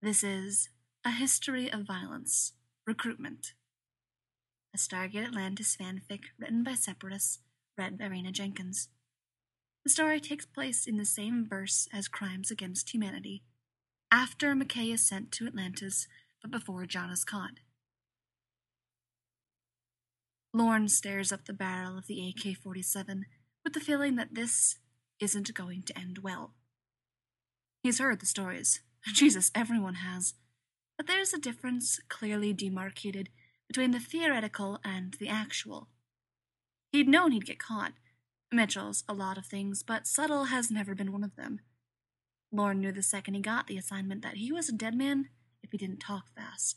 This is A History of Violence, Recruitment, a Stargate Atlantis fanfic written by Separatists, read by Raina Jenkins. The story takes place in the same verse as Crimes Against Humanity, after McKay is sent to Atlantis, but before John is caught. Lorne stares up the barrel of the AK-47 with the feeling that this isn't going to end well. He's heard the stories. Jesus, everyone has. But there's a difference clearly demarcated between the theoretical and the actual. He'd known he'd get caught. Mitchell's a lot of things, but subtle has never been one of them. Lorne knew the second he got the assignment that he was a dead man if he didn't talk fast.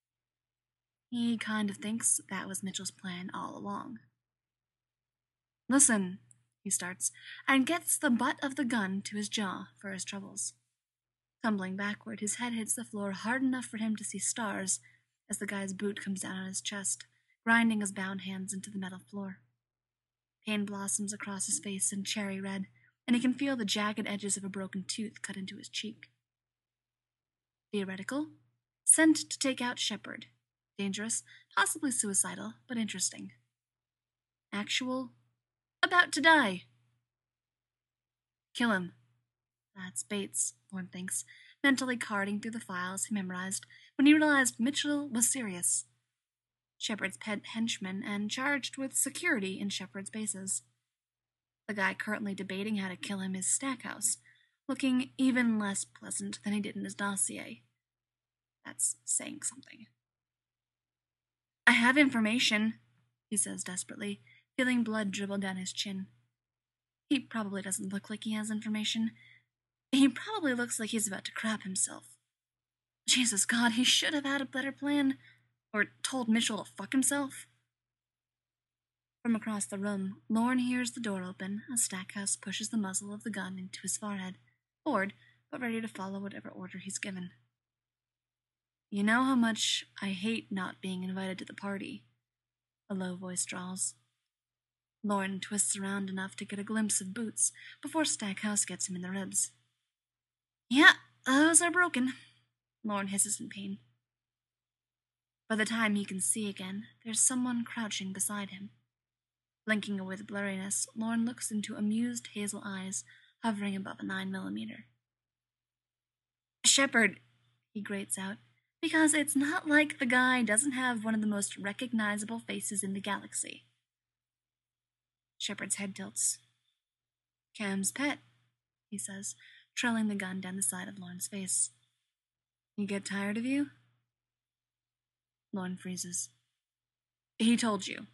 He kind of thinks that was Mitchell's plan all along. "Listen," he starts, and gets the butt of the gun to his jaw for his troubles. Tumbling backward, his head hits the floor hard enough for him to see stars as the guy's boot comes down on his chest, grinding his bound hands into the metal floor. Pain blossoms across his face in cherry red, and he can feel the jagged edges of a broken tooth cut into his cheek. Theoretical? Sent to take out Shepard. Dangerous, possibly suicidal, but interesting. Actual? About to die. Kill him. That's Bates, Lorne thinks, mentally carding through the files he memorized when he realized Mitchell was serious. Shepard's pet henchman and charged with security in Shepard's bases. The guy currently debating how to kill him is Stackhouse, looking even less pleasant than he did in his dossier. That's saying something. "I have information," he says desperately, feeling blood dribble down his chin. He probably doesn't look like he has information. He probably looks like he's about to crap himself. Jesus God, he should have had a better plan, or told Mitchell to fuck himself. From across the room, Lorne hears the door open as Stackhouse pushes the muzzle of the gun into his forehead, bored, but ready to follow whatever order he's given. "You know how much I hate not being invited to the party," a low voice drawls. Lorne twists around enough to get a glimpse of Boots before Stackhouse gets him in the ribs. "Yeah, those are broken," Lorne hisses in pain. By the time he can see again, there's someone crouching beside him. Blinking away the blurriness, Lorne looks into amused hazel eyes hovering above a 9mm. "Shepard," he grates out, because it's not like the guy doesn't have one of the most recognizable faces in the galaxy. Shepard's head tilts. "Cam's pet," he says, trailing the gun down the side of Lorne's face. "You get tired of you?" Lorne freezes. "He told you."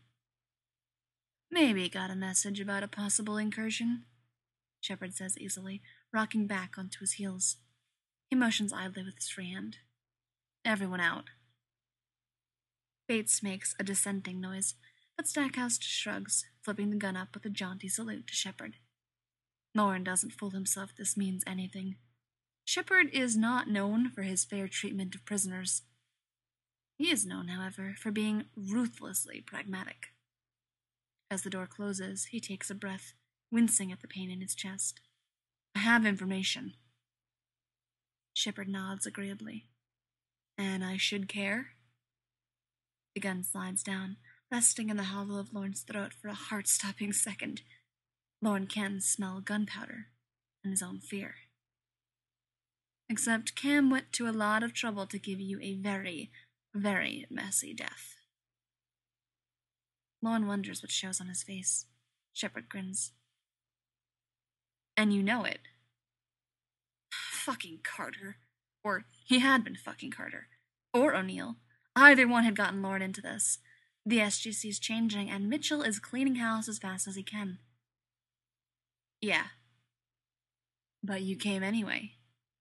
"Maybe got a message about a possible incursion," Shepard says easily, rocking back onto his heels. He motions idly with his free hand. "Everyone out." Bates makes a dissenting noise, but Stackhouse just shrugs, flipping the gun up with a jaunty salute to Shepard. Lorne doesn't fool himself this means anything. Shepard is not known for his fair treatment of prisoners. He is known, however, for being ruthlessly pragmatic. As the door closes, he takes a breath, wincing at the pain in his chest. "I have information." Shepard nods agreeably. "And I should care?" The gun slides down, resting in the hollow of Lorne's throat for a heart-stopping second. Lorne can smell gunpowder and his own fear. "Except Cam went to a lot of trouble to give you a very, very messy death." Lorne wonders what shows on his face. Shepard grins. "And you know it." Fucking Carter. Or he had been fucking Carter. Or O'Neill. Either one had gotten Lorne into this. The SGC's changing, and Mitchell is cleaning house as fast as he can. "Yeah. But you came anyway."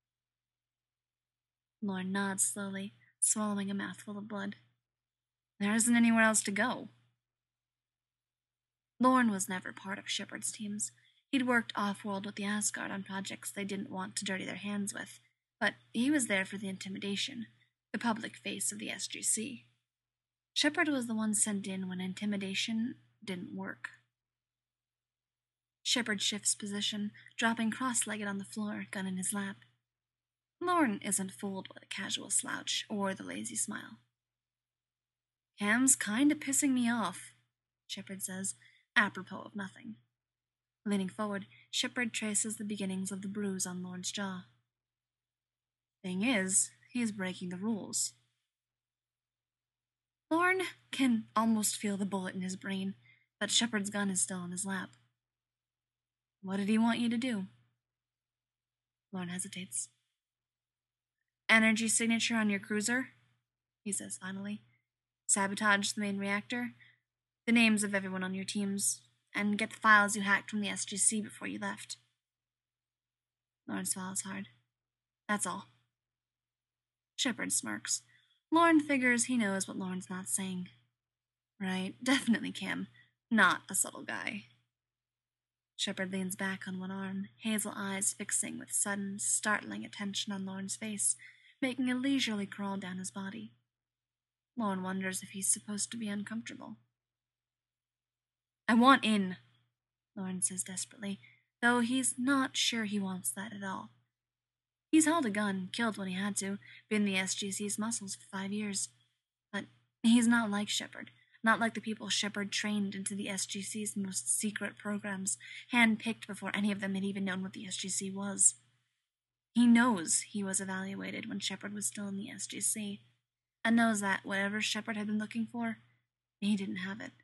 Lorne nods slowly, swallowing a mouthful of blood. "There isn't anywhere else to go." Lorne was never part of Shepard's teams. He'd worked off-world with the Asgard on projects they didn't want to dirty their hands with, but he was there for the intimidation, the public face of the SGC. Shepard was the one sent in when intimidation didn't work. Shepard shifts position, dropping cross-legged on the floor, gun in his lap. Lorne isn't fooled by the casual slouch or the lazy smile. Cam's kinda pissing me off, Shepard says, apropos of nothing. Leaning forward, Shepard traces the beginnings of the bruise on Lorne's jaw. Thing is, he's breaking the rules. Lorne can almost feel the bullet in his brain, but Shepard's gun is still in his lap. What did he want you to do? Lorne hesitates. Energy signature on your cruiser, he says finally. Sabotage the main reactor, the names of everyone on your teams, and get the files you hacked from the SGC before you left. Lorne swallows hard. That's all. Shepard smirks. Lorne figures he knows what Lorne's not saying. Right, definitely Cam. Not a subtle guy. Shepard leans back on one arm, hazel eyes fixing with sudden, startling attention on Lorne's face, making a leisurely crawl down his body. Lorne wonders if he's supposed to be uncomfortable. I want in, Lorne says desperately, though he's not sure he wants that at all. He's held a gun, killed when he had to, been the SGC's muscles for 5 years. But he's not like Shepard, not like the people Shepard trained into the SGC's most secret programs, hand-picked before any of them had even known what the SGC was. He knows he was evaluated when Shepard was still in the SGC, and knows that whatever Shepard had been looking for, he didn't have it.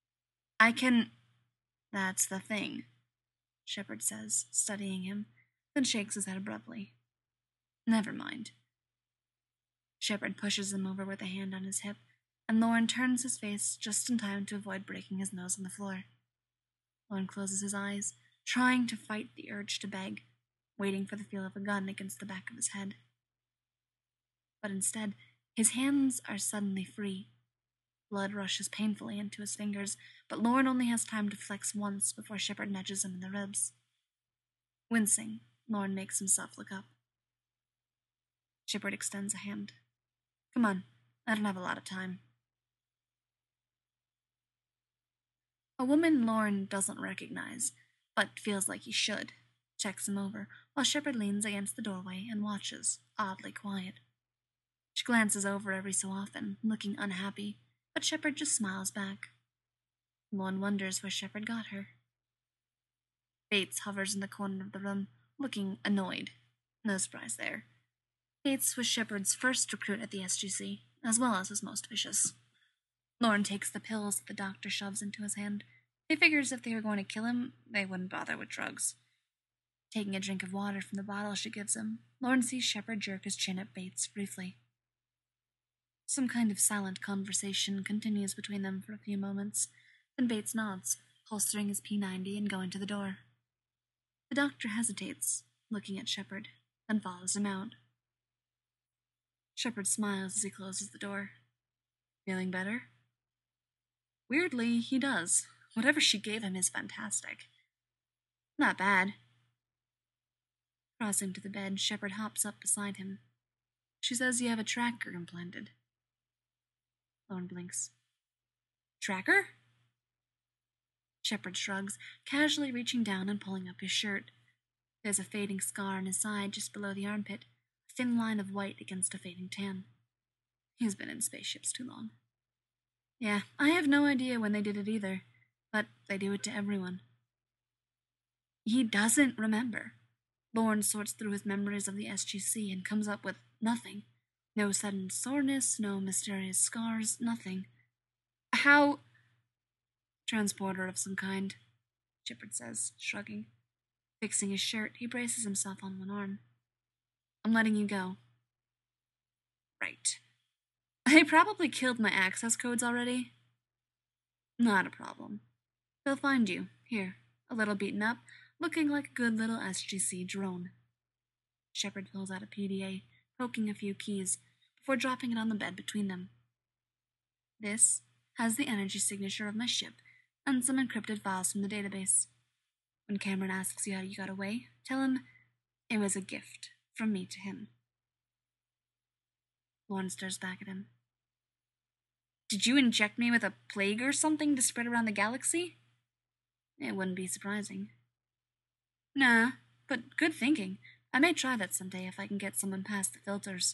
That's the thing, Shepard says, studying him, then shakes his head abruptly. Never mind. Shepard pushes him over with a hand on his hip, and Lorne turns his face just in time to avoid breaking his nose on the floor. Lorne closes his eyes, trying to fight the urge to beg, waiting for the feel of a gun against the back of his head. But instead, his hands are suddenly free. Blood rushes painfully into his fingers, but Lorne only has time to flex once before Shepard nudges him in the ribs. Wincing, Lorne makes himself look up. Shepard extends a hand. Come on, I don't have a lot of time. A woman Lorne doesn't recognize, but feels like he should, checks him over, while Shepard leans against the doorway and watches, oddly quiet. She glances over every so often, looking unhappy, but Shepard just smiles back. Lorne wonders where Shepard got her. Bates hovers in the corner of the room, looking annoyed. No surprise there. Bates was Shepard's first recruit at the SGC, as well as his most vicious. Lorne takes the pills that the doctor shoves into his hand. He figures if they were going to kill him, they wouldn't bother with drugs. Taking a drink of water from the bottle she gives him, Lorne sees Shepard jerk his chin at Bates briefly. Some kind of silent conversation continues between them for a few moments, then Bates nods, holstering his P90 and going to the door. The doctor hesitates, looking at Shepard, then follows him out. Shepard smiles as he closes the door. Feeling better? Weirdly, he does. Whatever she gave him is fantastic. Not bad. Crossing to the bed, Shepard hops up beside him. She says you have a tracker implanted. Lorne blinks. Tracker? Shepard shrugs, casually reaching down and pulling up his shirt. There's a fading scar on his side just below the armpit, a thin line of white against a fading tan. He's been in spaceships too long. Yeah, I have no idea when they did it either, but they do it to everyone. He doesn't remember. Lorne sorts through his memories of the SGC and comes up with nothing. No sudden soreness, no mysterious scars, nothing. How? Transporter of some kind, Shepard says, shrugging. Fixing his shirt, he braces himself on one arm. I'm letting you go. Right. I probably killed my access codes already. Not a problem. They'll find you, here, a little beaten up, looking like a good little SGC drone. Shepard pulls out a PDA, poking a few keys, before dropping it on the bed between them. This has the energy signature of my ship, and some encrypted files from the database. When Cameron asks you how you got away, tell him it was a gift from me to him. Lorne stares back at him. Did you inject me with a plague or something to spread around the galaxy? It wouldn't be surprising. Nah, but good thinking. I may try that someday if I can get someone past the filters.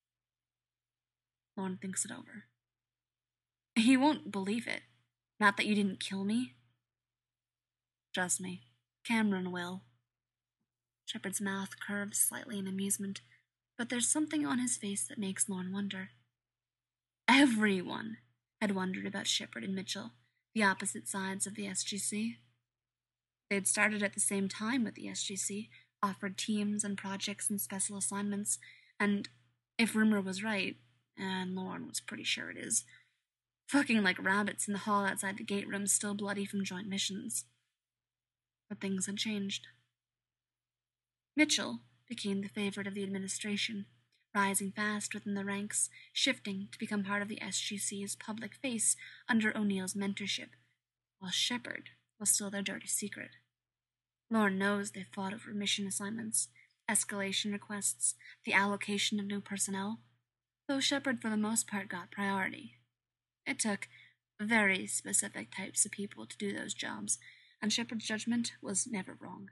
Lorne thinks it over. He won't believe it. Not that you didn't kill me. Trust me, Cameron will. Shepard's mouth curves slightly in amusement, but there's something on his face that makes Lorne wonder. Everyone had wondered about Shepard and Mitchell, the opposite sides of the SGC. They'd started at the same time with the SGC, offered teams and projects and special assignments, and if rumor was right, and Lorne was pretty sure it is, fucking like rabbits in the hall outside the gate room, still bloody from joint missions. But things had changed. Mitchell became the favorite of the administration, rising fast within the ranks, shifting to become part of the SGC's public face under O'Neill's mentorship, while Shepard was still their dirty secret. Lorne knows they fought over mission assignments, escalation requests, the allocation of new personnel, though Shepard for the most part got priority. It took very specific types of people to do those jobs, and Shepard's judgment was never wrong.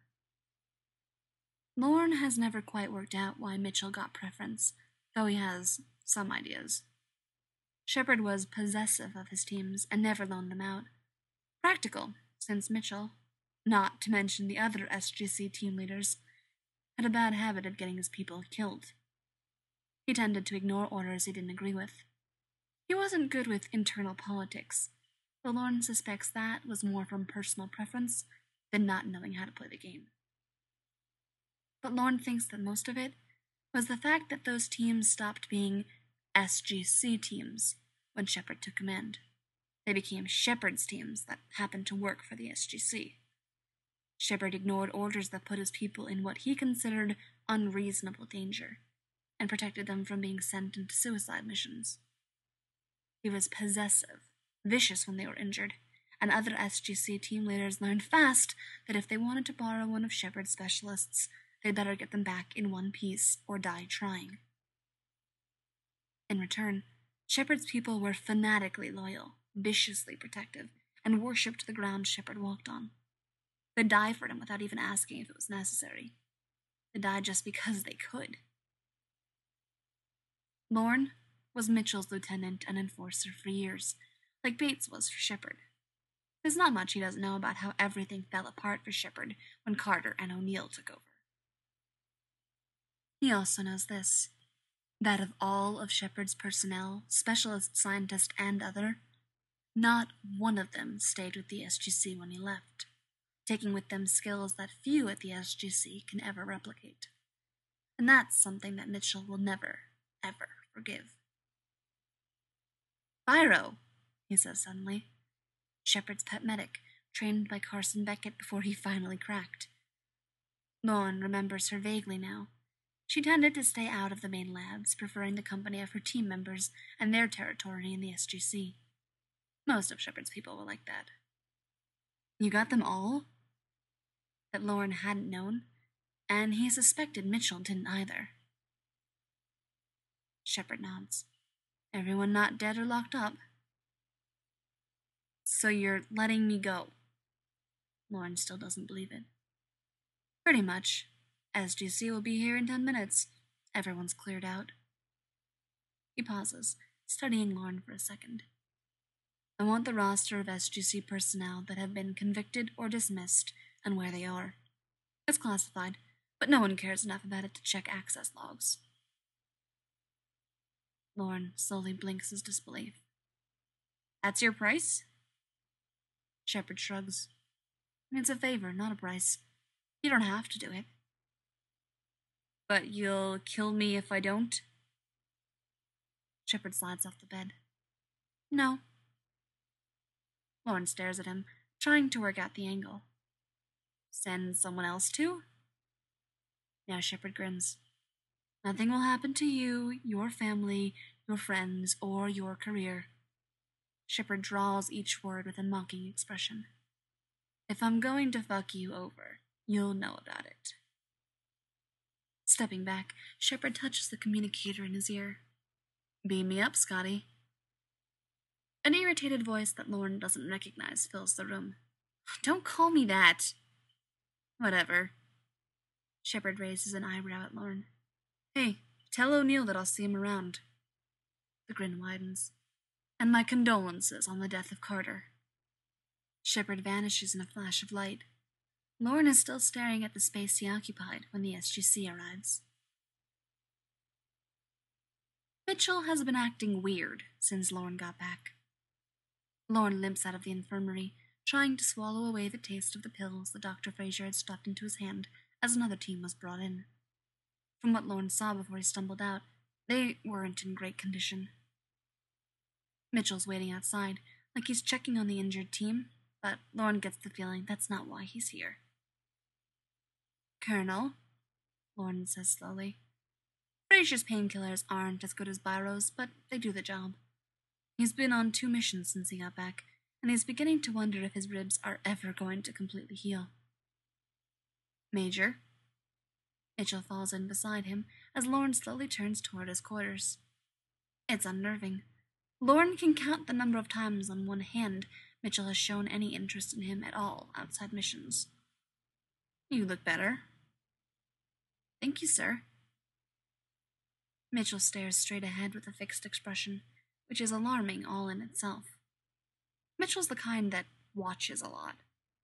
Lorne has never quite worked out why Mitchell got preference, though he has some ideas. Shepard was possessive of his teams and never loaned them out. Practical, since Mitchell, not to mention the other SGC team leaders, had a bad habit of getting his people killed. He tended to ignore orders he didn't agree with. He wasn't good with internal politics, though Lorne suspects that was more from personal preference than not knowing how to play the game. But Lorne thinks that most of it was the fact that those teams stopped being SGC teams when Shepard took command. They became Shepard's teams that happened to work for the SGC. Shepard ignored orders that put his people in what he considered unreasonable danger, and protected them from being sent into suicide missions. He was possessive, vicious when they were injured, and other SGC team leaders learned fast that if they wanted to borrow one of Shepard's specialists, they'd better get them back in one piece or die trying. In return, Shepard's people were fanatically loyal, viciously protective, and worshipped the ground Shepard walked on. They'd die for him without even asking if it was necessary. They died just because they could. Lorne was Mitchell's lieutenant and enforcer for years, like Bates was for Shepard. There's not much he doesn't know about how everything fell apart for Shepard when Carter and O'Neill took over. He also knows this, that of all of Shepard's personnel, specialist, scientist, and other, not one of them stayed with the SGC when he left, taking with them skills that few at the SGC can ever replicate. And that's something that Mitchell will never, ever forgive. Biro, he says suddenly. Shepard's pet medic, trained by Carson Beckett before he finally cracked. Lorne remembers her vaguely now. She tended to stay out of the main labs, preferring the company of her team members and their territory in the SGC. Most of Shepard's people were like that. You got them all? That Lorne hadn't known, and he suspected Mitchell didn't either. Shepard nods. Everyone not dead or locked up. So you're letting me go? Lorne still doesn't believe it. Pretty much. SGC will be here in 10 minutes. Everyone's cleared out. He pauses, studying Lorne for a second. I want the roster of SGC personnel that have been convicted or dismissed and where they are. It's classified, but no one cares enough about it to check access logs. Lorne slowly blinks his disbelief. That's your price? Shepard shrugs. It's a favor, not a price. You don't have to do it. But you'll kill me if I don't? Shepard slides off the bed. No. Lorne stares at him, trying to work out the angle. Send someone else to? Now Shepard grins. Nothing will happen to you, your family, your friends, or your career. Shepard draws each word with a mocking expression. If I'm going to fuck you over, you'll know about it. Stepping back, Shepard touches the communicator in his ear. Beam me up, Scotty. An irritated voice that Lorne doesn't recognize fills the room. Don't call me that. Whatever. Shepard raises an eyebrow at Lorne. Hey, tell O'Neill that I'll see him around. The grin widens. And my condolences on the death of Carter. Shepard vanishes in a flash of light. Lorne is still staring at the space he occupied when the SGC arrives. Mitchell has been acting weird since Lorne got back. Lorne limps out of the infirmary, trying to swallow away the taste of the pills that Dr. Fraser had stuffed into his hand as another team was brought in. From what Lorne saw before he stumbled out, they weren't in great condition. Mitchell's waiting outside, like he's checking on the injured team, but Lorne gets the feeling that's not why he's here. Colonel, Lorne says slowly. Fraser's painkillers aren't as good as Byro's, but they do the job. He's been on 2 missions since he got back, and he's beginning to wonder if his ribs are ever going to completely heal. Major. Mitchell falls in beside him as Lorne slowly turns toward his quarters. It's unnerving. Lorne can count the number of times on one hand Mitchell has shown any interest in him at all outside missions. You look better. Thank you, sir. Mitchell stares straight ahead with a fixed expression, which is alarming all in itself. Mitchell's the kind that watches a lot.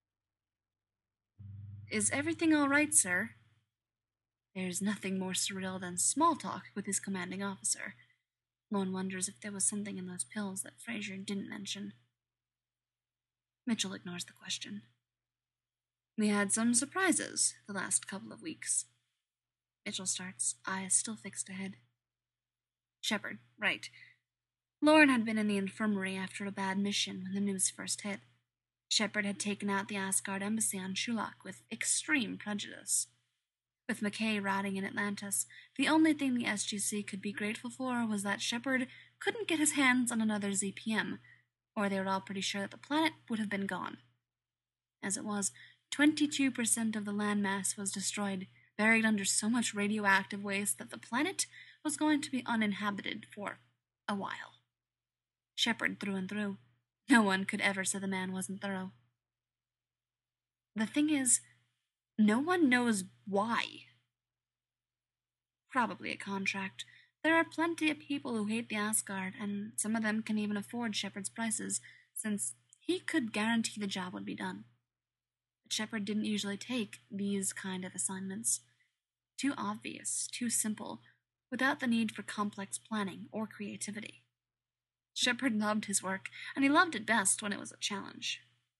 Is everything all right, sir? There's nothing more surreal than small talk with his commanding officer. Lorne wonders if there was something in those pills that Fraser didn't mention. Mitchell ignores the question. We had some surprises the last couple of weeks. Mitchell starts, eyes still fixed ahead. Shepard, right. Lorne had been in the infirmary after a bad mission when the news first hit. Shepard had taken out the Asgard embassy on Shulak with extreme prejudice. With McKay rotting in Atlantis, the only thing the SGC could be grateful for was that Shepard couldn't get his hands on another ZPM, or they were all pretty sure that the planet would have been gone. As it was, 22% of the landmass was destroyed, buried under so much radioactive waste that the planet was going to be uninhabited for a while. Shepard through and through. No one could ever say the man wasn't thorough. The thing is, no one knows why. Probably a contract. There are plenty of people who hate the Asgard, and some of them can even afford Shepard's prices, since he could guarantee the job would be done. But Shepard didn't usually take these kind of assignments. Too obvious, too simple, without the need for complex planning or creativity. Shepard loved his work, and he loved it best when it was a challenge.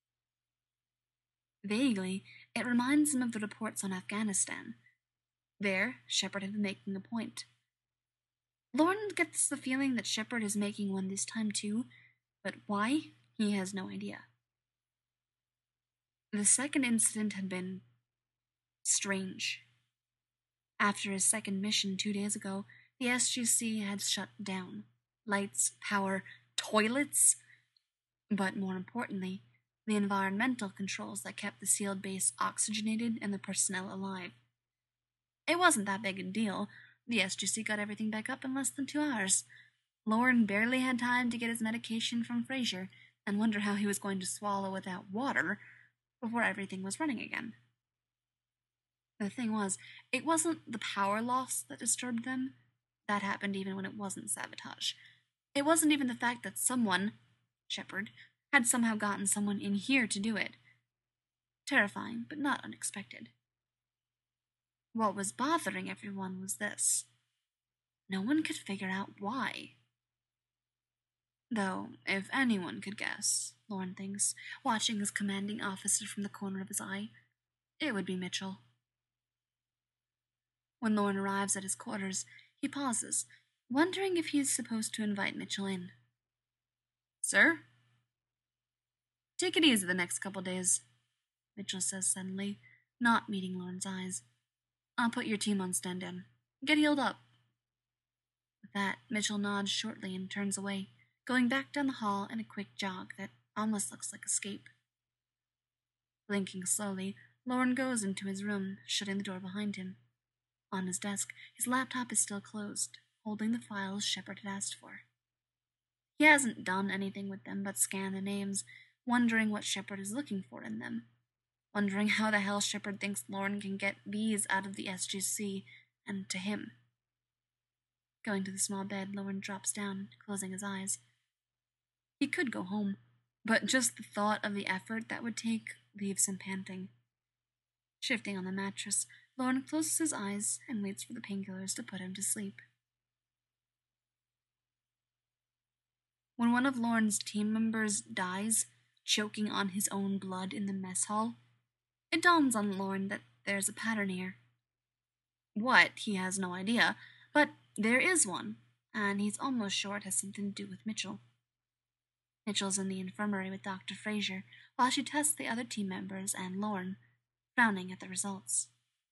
Vaguely, it reminds him of the reports on Afghanistan. There, Shepard had been making a point. Lorne gets the feeling that Shepard is making one this time too, but why, he has no idea. The second incident had been strange. After his second mission 2 days ago, the SGC had shut down. Lights, power, toilets, but more importantly, the environmental controls that kept the sealed base oxygenated and the personnel alive. It wasn't that big a deal. The SGC got everything back up in less than 2 hours. Lorne barely had time to get his medication from Fraser and wonder how he was going to swallow without water before everything was running again. The thing was, it wasn't the power loss that disturbed them. That happened even when it wasn't sabotage. It wasn't even the fact that someone, Shepard, had somehow gotten someone in here to do it. Terrifying, but not unexpected. What was bothering everyone was this. No one could figure out why. Though, if anyone could guess, Lorne thinks, watching his commanding officer from the corner of his eye, it would be Mitchell. When Lorne arrives at his quarters, he pauses, wondering if he is supposed to invite Mitchell in. Sir? Take it easy the next couple days, Mitchell says suddenly, not meeting Lorne's eyes. I'll put your team on stand-in. Get healed up. With that, Mitchell nods shortly and turns away, going back down the hall in a quick jog that almost looks like escape. Blinking slowly, Lorne goes into his room, shutting the door behind him. On his desk, his laptop is still closed, holding the files Shepard had asked for. He hasn't done anything with them but scan the names, wondering what Shepard is looking for in them. wondering how the hell Shepard thinks Lauren can get these out of the SGC and to him. Going to the small bed, Lauren drops down, closing his eyes. He could go home, but just the thought of the effort that would take leaves him panting. Shifting on the mattress, Lauren closes his eyes and waits for the painkillers to put him to sleep. When one of Lauren's team members dies, choking on his own blood in the mess hall, it dawns on Lauren that there's a pattern here. What, he has no idea, but there is one, and he's almost sure it has something to do with Mitchell. Mitchell's in the infirmary with Dr. Fraser while she tests the other team members and Lauren, frowning at the results.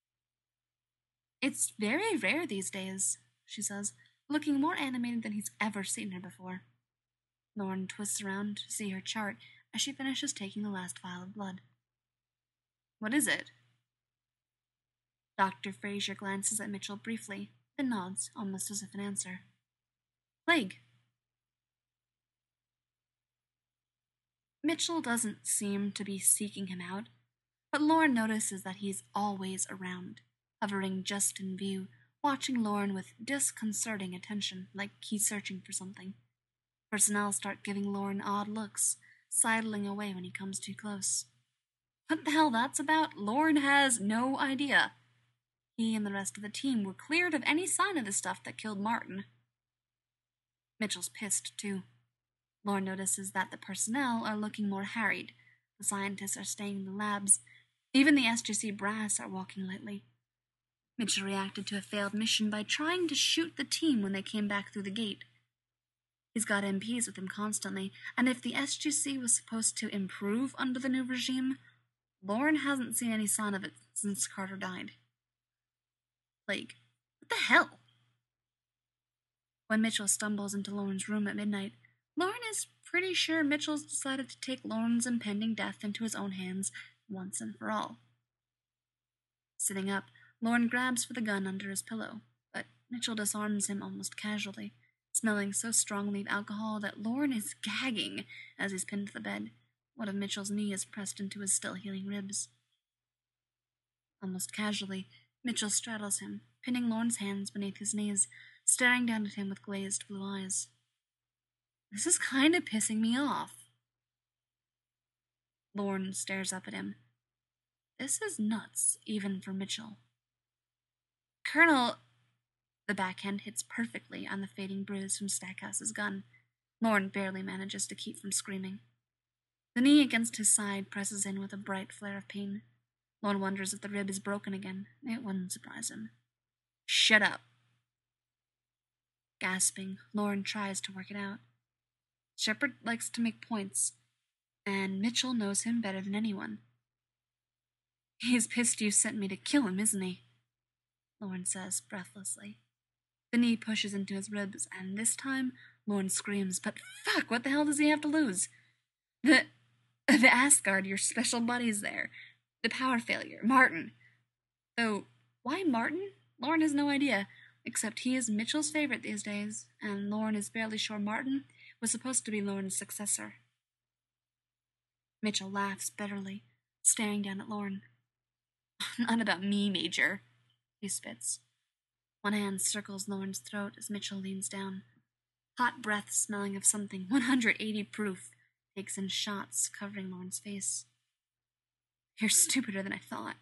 "It's very rare these days," she says, looking more animated than he's ever seen her before. Lauren twists around to see her chart as she finishes taking the last vial of blood. "What is it?" Dr. Fraser glances at Mitchell briefly, then nods, almost as if in answer. "Plague." Mitchell doesn't seem to be seeking him out, but Lauren notices that he's always around, hovering just in view, watching Lauren with disconcerting attention, like he's searching for something. Personnel start giving Lauren odd looks, sidling away when he comes too close. What the hell that's about, Lauren has no idea. He and the rest of the team were cleared of any sign of the stuff that killed Martin. Mitchell's pissed, too. Lauren notices that the personnel are looking more harried. The scientists are staying in the labs. Even the SGC brass are walking lightly. Mitchell reacted to a failed mission by trying to shoot the team when they came back through the gate. He's got MPs with him constantly, and if the SGC was supposed to improve under the new regime, Lauren hasn't seen any sign of it since Carter died. Plague. What the hell? When Mitchell stumbles into Lauren's room at midnight, Lauren is pretty sure Mitchell's decided to take Lauren's impending death into his own hands once and for all. Sitting up, Lauren grabs for the gun under his pillow, but Mitchell disarms him almost casually, smelling so strongly of alcohol that Lauren is gagging as he's pinned to the bed. One of Mitchell's knees pressed into his still-healing ribs. Almost casually, Mitchell straddles him, pinning Lauren's hands beneath his knees, staring down at him with glazed blue eyes. "This is kind of pissing me off." Lauren stares up at him. This is nuts, even for Mitchell. "Colonel..." The backhand hits perfectly on the fading bruise from Stackhouse's gun. Lauren barely manages to keep from screaming. The knee against his side presses in with a bright flare of pain. Lauren wonders if the rib is broken again. It wouldn't surprise him. "Shut up." Gasping, Lauren tries to work it out. Shepard likes to make points, and Mitchell knows him better than anyone. "He's pissed you sent me to kill him, isn't he?" Lauren says breathlessly. The knee pushes into his ribs, and this time Lauren screams, "But fuck, what the hell does he have to lose? The Asgard, your special buddy's there. The power failure, Martin. Though, why Martin? Lauren has no idea, except he is Mitchell's favorite these days, and Lauren is barely sure Martin was supposed to be Lauren's successor." Mitchell laughs bitterly, staring down at Lauren. "Not about me, Major," he spits. One hand circles Lauren's throat as Mitchell leans down. Hot breath smelling of something 180 proof takes in shots, covering Lauren's face. "You're stupider than I thought."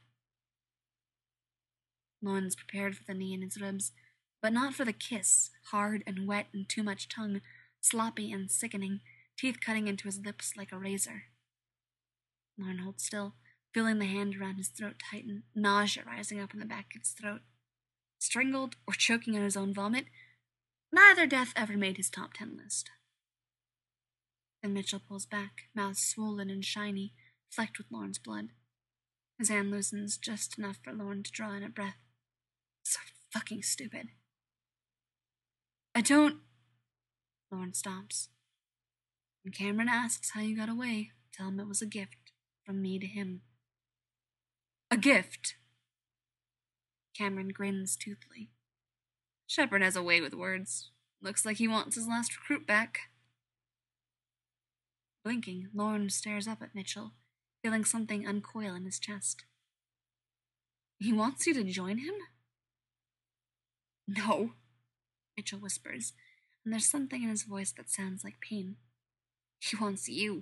Lauren's prepared for the knee in his ribs, but not for the kiss, hard and wet and too much tongue, sloppy and sickening, teeth cutting into his lips like a razor. Lauren holds still, feeling the hand around his throat tighten, nausea rising up in the back of his throat. Strangled or choking on his own vomit, neither death ever made his top 10 list. Then Mitchell pulls back, mouth swollen and shiny, flecked with Lauren's blood. His hand loosens just enough for Lauren to draw in a breath. So fucking stupid. "I don't..." Lauren stops. "When Cameron asks how you got away, tell him it was a gift from me to him." "A gift?" Cameron grins toothily. Shepard has a way with words. Looks like he wants his last recruit back. Blinking, Lauren stares up at Mitchell, feeling something uncoil in his chest. He wants you to join him? No, Mitchell whispers, and there's something in his voice that sounds like pain. He wants you.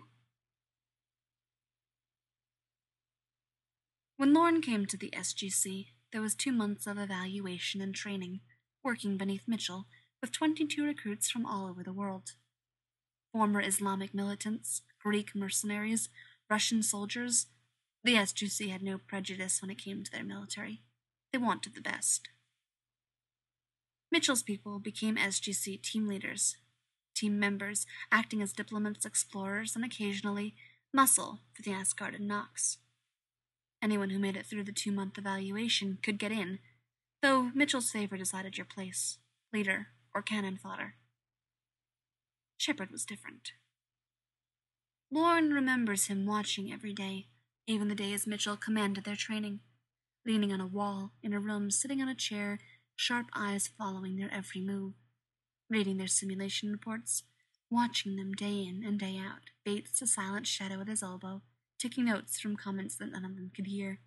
When Lorne came to the SGC, there was 2 months of evaluation and training, working beneath Mitchell, with 22 recruits from all over the world. Former Islamic militants, Greek mercenaries, Russian soldiers. The SGC had no prejudice when it came to their military. They wanted the best. Mitchell's people became SGC team leaders, team members, acting as diplomats, explorers, and occasionally muscle for the Asgardian Nox. Anyone who made it through the 2-month evaluation could get in, though Mitchell's favor decided your place, leader or cannon fodder. Shepard was different. Lorne remembers him watching every day, even the days Mitchell commanded their training, leaning on a wall in a room, sitting on a chair, sharp eyes following their every move, reading their simulation reports, watching them day in and day out, Bates a silent shadow at his elbow, taking notes from comments that none of them could hear.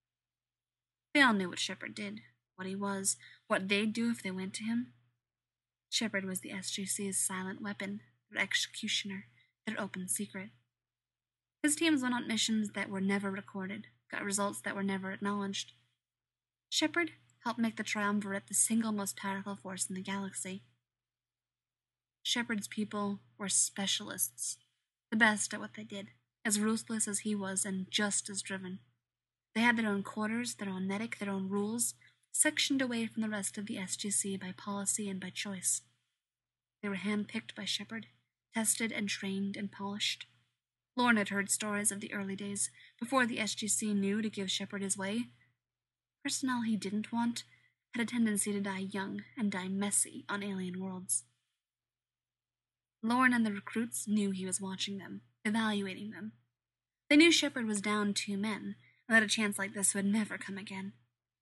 They all knew what Shepard did, what he was, what they'd do if they went to him. Shepard was the SGC's silent weapon, their executioner, their open secret. His teams went on missions that were never recorded, got results that were never acknowledged. Shepard helped make the Triumvirate the single most powerful force in the galaxy. Shepard's people were specialists, the best at what they did, as ruthless as he was and just as driven. They had their own quarters, their own medic, their own rules, sectioned away from the rest of the SGC by policy and by choice. They were hand-picked by Shepard, tested and trained and polished. Lorne had heard stories of the early days, before the SGC knew to give Shepard his way. Personnel he didn't want had a tendency to die young and die messy on alien worlds. Lorne and the recruits knew he was watching them, evaluating them. They knew Shepard was down 2 men, and that a chance like this would never come again.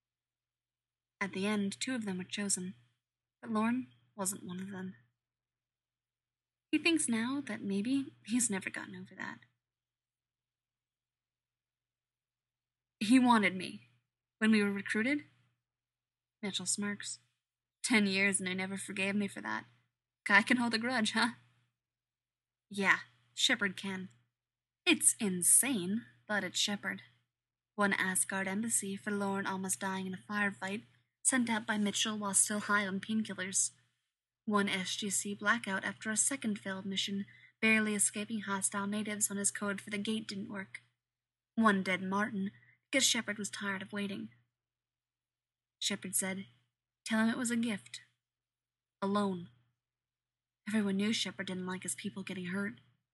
At the end, 2 of them were chosen, but Lorne wasn't one of them. He thinks now that maybe he's never gotten over that. He wanted me. When we were recruited? Mitchell smirks. 10 years and they never forgave me for that. Guy can hold a grudge, huh? Yeah, Shepard can. It's insane, but it's Shepard. One Asgard embassy for Lorne almost dying in a firefight, sent out by Mitchell while still high on painkillers. One SGC blackout after a second failed mission, barely escaping hostile natives when his code for the gate didn't work. One dead Martin, because Shepard was tired of waiting. Shepard said, "Tell him it was a gift. Alone." Everyone knew Shepard didn't like his people getting hurt.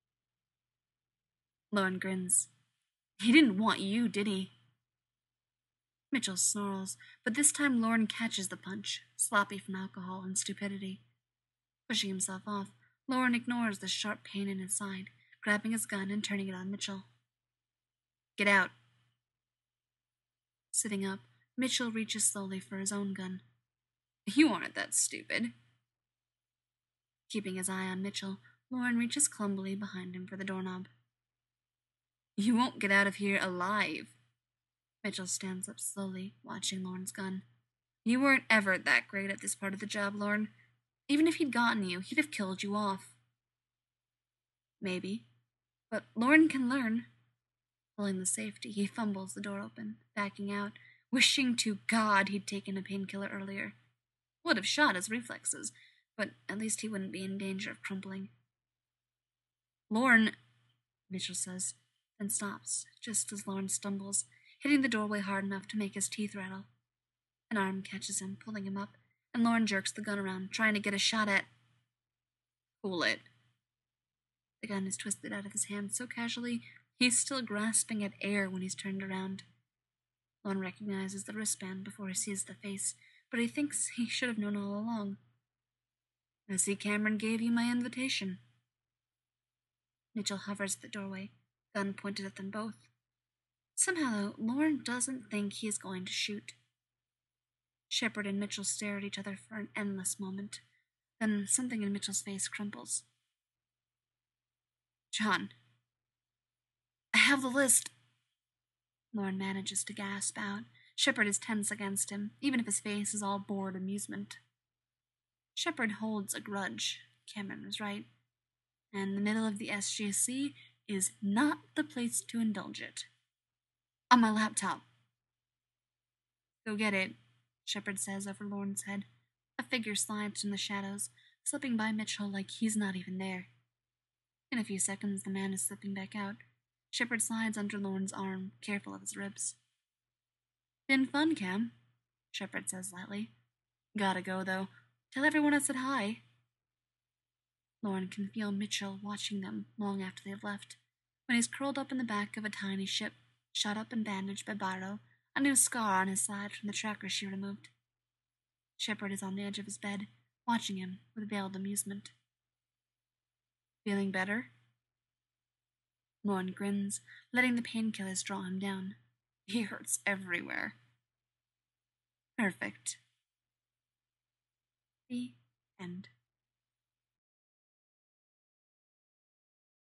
Lorne grins. He didn't want you, did he? Mitchell snarls, but this time Lorne catches the punch, sloppy from alcohol and stupidity. Pushing himself off, Lorne ignores the sharp pain in his side, grabbing his gun and turning it on Mitchell. Get out. Sitting up, Mitchell reaches slowly for his own gun. You aren't that stupid. Keeping his eye on Mitchell, Lorne reaches clumsily behind him for the doorknob. You won't get out of here alive. Mitchell stands up slowly, watching Lorne's gun. You weren't ever that great at this part of the job, Lorne. Even if he'd gotten you, he'd have killed you off. Maybe. But Lorne can learn. Pulling the safety, he fumbles the door open, backing out, wishing to God he'd taken a painkiller earlier. Would have shot his reflexes, but at least he wouldn't be in danger of crumpling. Lorne, Mitchell says, then stops, just as Lorne stumbles, hitting the doorway hard enough to make his teeth rattle. An arm catches him, pulling him up, and Lorne jerks the gun around, trying to get a shot at... Cool it. The gun is twisted out of his hand so casually, he's still grasping at air when he's turned around. Lorne recognizes the wristband before he sees the face, but he thinks he should have known all along. I see Cameron gave you my invitation. Mitchell hovers at the doorway, gun pointed at them both. Somehow, Lorne doesn't think he is going to shoot. Shepard and Mitchell stare at each other for an endless moment. Then something in Mitchell's face crumples. John, I have the list. Lauren manages to gasp out. Shepard is tense against him, even if his face is all bored amusement. Shepard holds a grudge. Cameron was right. And the middle of the SGC is not the place to indulge it. On my laptop. Go get it, Shepard says over Lauren's head. A figure slides from the shadows, slipping by Mitchell like he's not even there. In a few seconds, the man is slipping back out. Shepard slides under Lauren's arm, careful of his ribs. Been fun, Cam, Shepard says lightly. Gotta go, though. Tell everyone I said hi. Lauren can feel Mitchell watching them long after they've left. When he's curled up in the back of a tiny ship, shut up and bandaged by Barrow, a new scar on his side from the tracker she removed. Shepard is on the edge of his bed, watching him with veiled amusement. Feeling better? Lauren grins, letting the painkillers draw him down. He hurts everywhere. Perfect. The end.